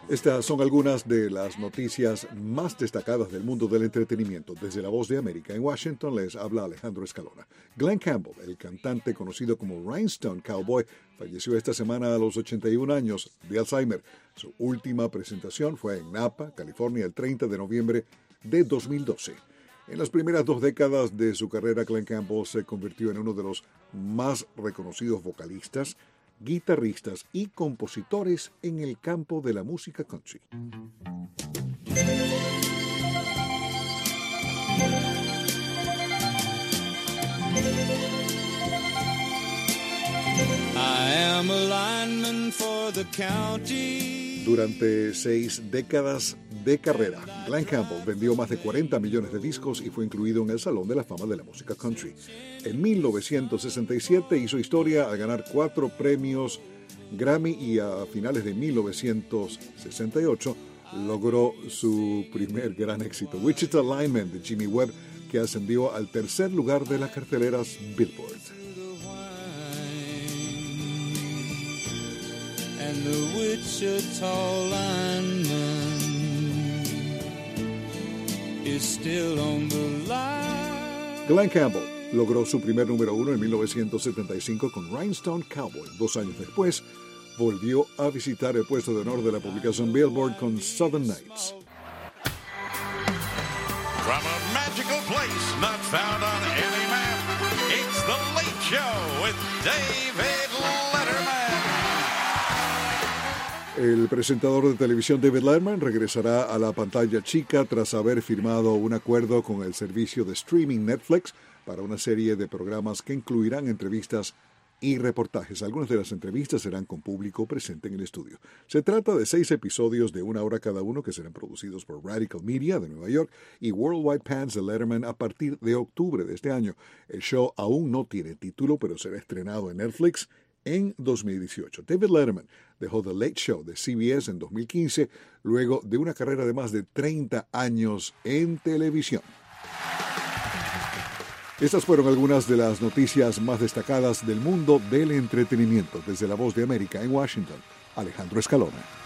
Estas son algunas de las noticias más destacadas del mundo del entretenimiento. Desde La Voz de América en Washington les habla Alejandro Escalona. Glenn Campbell, el cantante conocido como Rhinestone Cowboy, falleció esta semana a los 81 años de Alzheimer. Su última presentación fue en Napa, California, el 30 de noviembre de 2012. En las primeras 2 décadas de su carrera, Glenn Campbell se convirtió en uno de los más reconocidos vocalistas, guitarristas y compositores en el campo de la música country. I am a lineman for the county. Durante 6 décadas de carrera, Glenn Campbell vendió más de 40 millones de discos y fue incluido en el Salón de la Fama de la Música Country. En 1967 hizo historia al ganar 4 premios Grammy y a finales de 1968 logró su primer gran éxito, Wichita Lineman de Jimmy Webb, que ascendió al tercer lugar de las carteleras Billboard. And the Wichita lineman is still on the line. Glenn Campbell logró su primer número 1 en 1975 con Rhinestone Cowboy. 2 años después, volvió a visitar el puesto de honor de la publicación Billboard con Southern Nights. From a magical place not found on any map, it's The Late Show with David Letterman. El presentador de televisión David Letterman regresará a la pantalla chica tras haber firmado un acuerdo con el servicio de streaming Netflix para una serie de programas que incluirán entrevistas y reportajes. Algunas de las entrevistas serán con público presente en el estudio. Se trata de 6 episodios de 1 hora cada uno que serán producidos por Radical Media de Nueva York y Worldwide Pants de Letterman a partir de octubre de este año. El show aún no tiene título, pero será estrenado en Netflix en 2018. David Letterman dejó The Late Show de CBS en 2015, luego de una carrera de más de 30 años en televisión. Estas fueron algunas de las noticias más destacadas del mundo del entretenimiento. Desde La Voz de América en Washington, Alejandro Escalona.